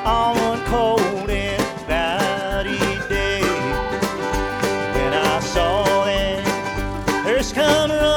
on one cold and cloudy day when I saw that hearse come running